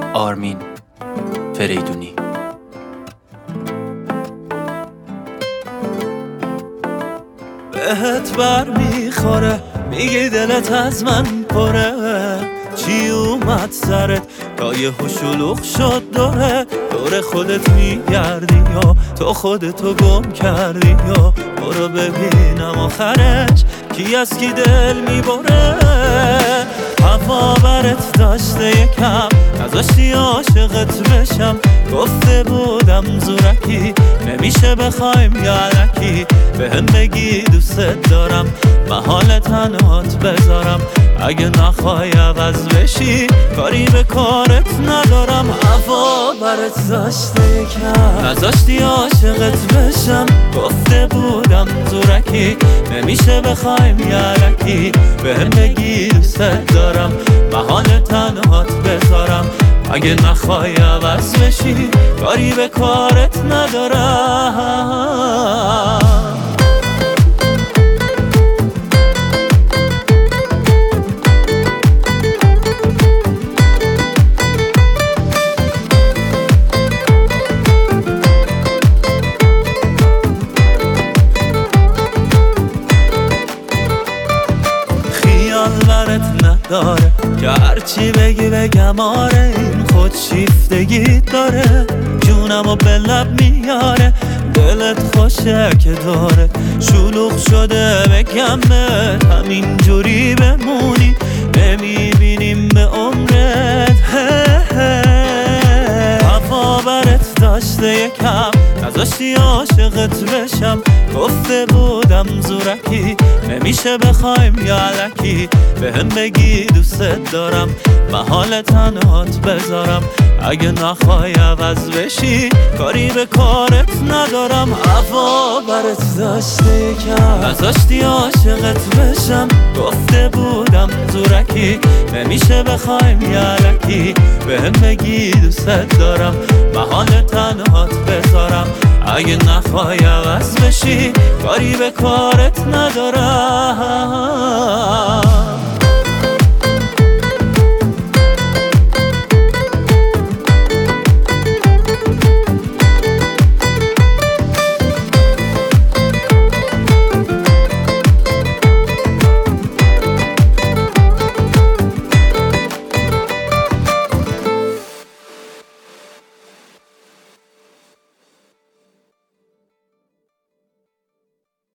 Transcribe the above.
آرمین فریدونی. بهت بر میخوره میگی دلت از من پره، چی اومد سرت تا یه شلوغ شد دور خودت میگردی یا تو خودتو گم کردی، یا برو ببینم آخرش کی از کی دل میبره. هوا برت داشته یکم نذاشتی عاشقت بشم، گفته بودم زورکی نمیشه بخوایم یارکی، بهم بگی دوست دارم محال تنهات بذارم، اگه نخوای عوض بشی کاری به کارت ندارم. هوا برت داشته یکم نذاشتی عاشقت بشم، گفته بودم زورکی نمیشه بخوایم یارکی، بهم بگی دوست دارم محال تنهات بذارم، اگه نخوای عوض بشی کاری به کارت ندارم. خیال برت نداره که هرچی بگی بگم آره، این خود شیفتگی داره، جونمو به لب میاره، دلت خوشه که داره شلوغ شده بگمت، همین جوری بمونی نمیبینیم به عمرت. هوا برت داشته یکم نذاشتی عاشقت بشم، گفته بودم زورکی نمیشه بخوایم یالکی، بهم بگی دوست دارم محال تنهات بذارم، اگه نخوای عوض بشی کاری به کارت ندارم. هوا برت داشته یکم نذاشتی عاشقت بشم، گفته بودم زورکی نمیشه بخوایم یالکی، بهم بگی دوست دارم محال تنهات بذارم، اگه نخوای عوض بشی کاری به کارت ندارم.